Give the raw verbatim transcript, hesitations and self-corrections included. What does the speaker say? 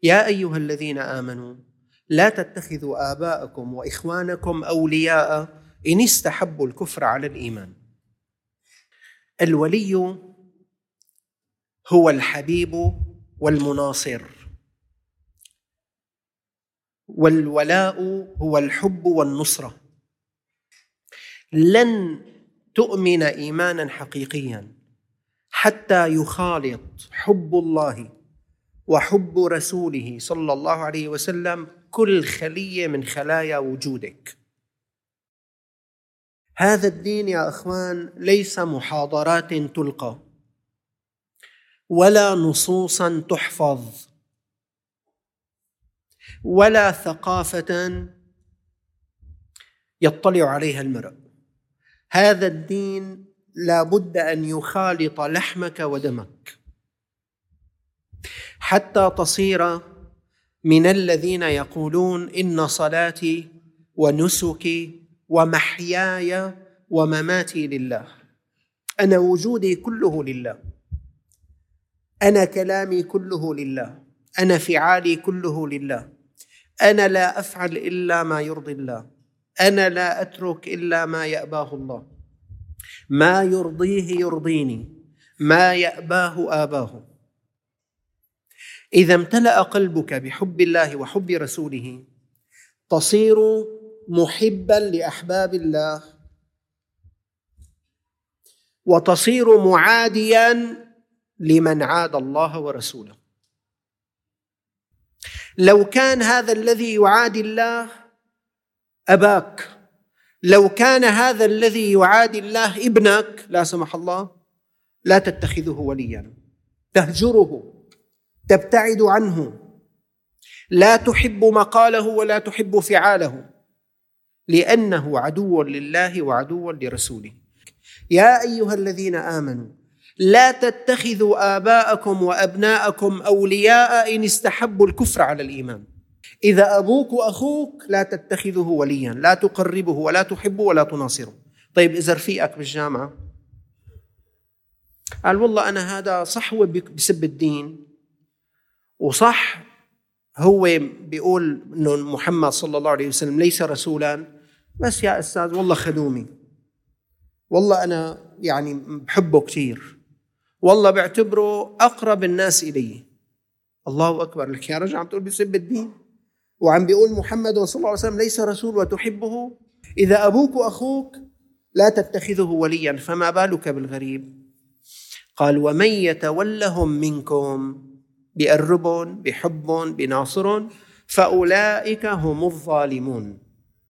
يا أيها الذين آمنوا لا تتخذوا آباءكم وإخوانكم أولياء إن استحبوا الكفر على الإيمان. الولي هو الحبيب والمناصر، والولاء هو الحب والنصرة. لن تؤمن إيمانا حقيقيا حتى يخالط حب الله وحب رسوله صلى الله عليه وسلم كل خلية من خلايا وجودك. هذا الدين يا أخوان ليس محاضرات تلقى ولا نصوصا تحفظ ولا ثقافة يطلع عليها المرء. هذا الدين لا بد أن يخالط لحمك ودمك حتى تصير من الذين يقولون إن صلاتي ونسكي ومحياي ومماتي لله. أنا وجودي كله لله، أنا كلامي كله لله، أنا فعالي كله لله، أنا لا أفعل إلا ما يرضي الله، أنا لا أترك إلا ما يأباه الله، ما يرضيه يرضيني، ما يأباه آباه. إذا امتلأ قلبك بحب الله وحب رسوله تصير محبا لأحباب الله وتصير معاديا لمن عاد الله ورسوله. لو كان هذا الذي يعادي الله أباك، لو كان هذا الذي يعادي الله ابنك لا سمح الله، لا تتخذه وليا، تهجره، تبتعد عنه، لا تحب مقاله ولا تحب فعاله، لأنه عدو لله وعدو لرسوله. يا أيها الذين آمنوا لا تتخذوا آباءكم وأبناءكم أولياء إن استحبوا الكفر على الإيمان. إذا أبوك وأخوك لا تتخذه وليا، لا تقربه ولا تحبه ولا تناصره. طيب إذا رفيقك بالجامعة قال والله أنا هذا صح هو بسب الدين وصح هو بيقول إنه محمد صلى الله عليه وسلم ليس رسولا، بس يا أستاذ والله خدومي، والله أنا يعني بحبه كثير، والله بعتبره أقرب الناس إلي. الله أكبر، لك يا رجل عم تقول بيسب الدين وعم بيقول محمد صلى الله عليه وسلم ليس رسول وتحبه. إذا أبوك وأخوك لا تتخذه وليا فما بالك بالغريب؟ قال ومن يتولهم منكم بقرب بحب بناصر فأولئك هم الظالمون.